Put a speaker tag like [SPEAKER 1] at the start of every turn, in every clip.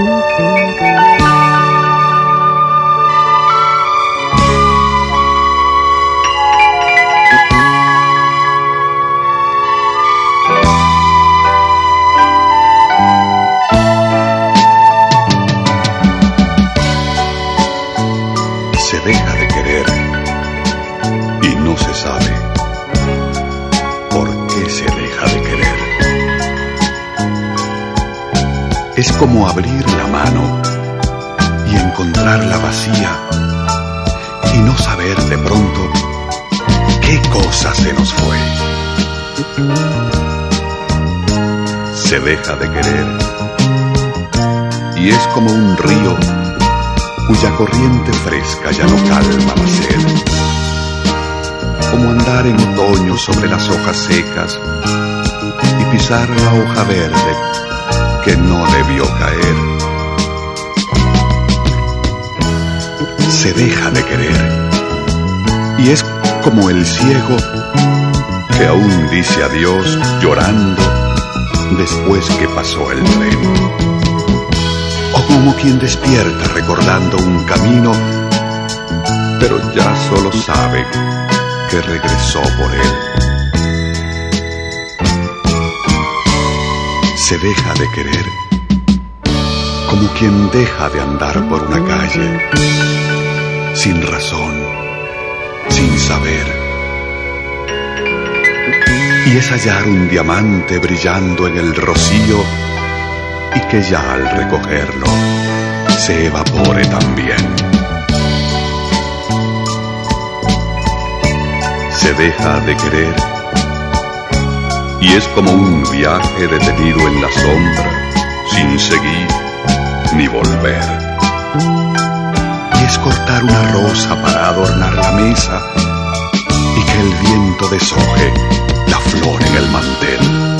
[SPEAKER 1] Se deja de querer y no se sabe por qué se deja de querer. Es como abrir la mano y encontrarla vacía y no saber de pronto qué cosa se nos fue. Se deja de querer y es como un río cuya corriente fresca ya no calma la sed. Como andar en otoño sobre las hojas secas y pisar la hoja verde que no debió caer. Se deja de querer y es como el ciego que aún dice adiós llorando después que pasó el tren. O como quien despierta recordando un camino, pero ya solo sabe que regresó por él. Se deja de querer como quien deja de andar por una calle, sin razón, sin saber. Y es hallar un diamante brillando en el rocío y que ya al recogerlo se evapore también. Se deja de querer y es como un viaje detenido en la sombra, sin seguir ni volver. Y es cortar una rosa para adornar la mesa y que el viento deshoje la flor en el mantel.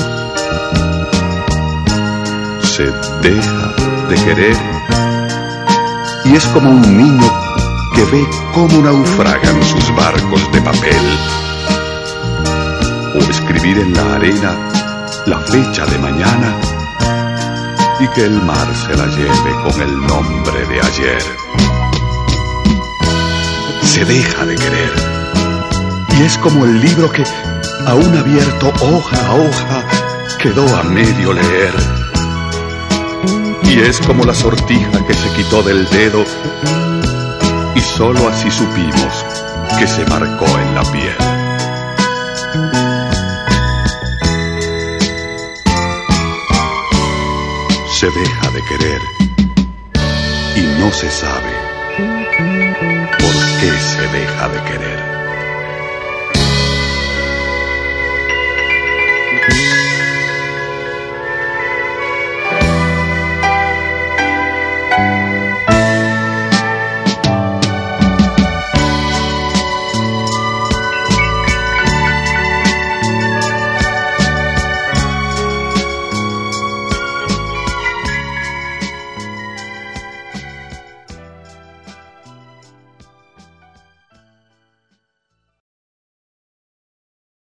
[SPEAKER 1] Se deja de querer y es como un niño que ve cómo naufragan sus barcos de papel, o escribir en la arena la fecha de mañana y que el mar se la lleve con el nombre de ayer. Se deja de querer y es como el libro que, aún abierto hoja a hoja, quedó a medio leer. Y es como la sortija que se quitó del dedo y solo así supimos que se marcó en la piel. Se deja de querer y no se sabe por qué se deja de querer.